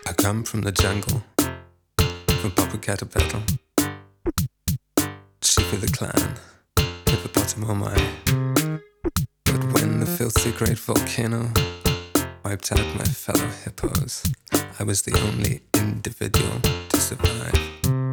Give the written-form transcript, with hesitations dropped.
I come from the jungle, from Popocatépetl, chief of the clan, Hippopotami. But when the filthy great volcano wiped out my fellow hippos, I was the only individual to survive.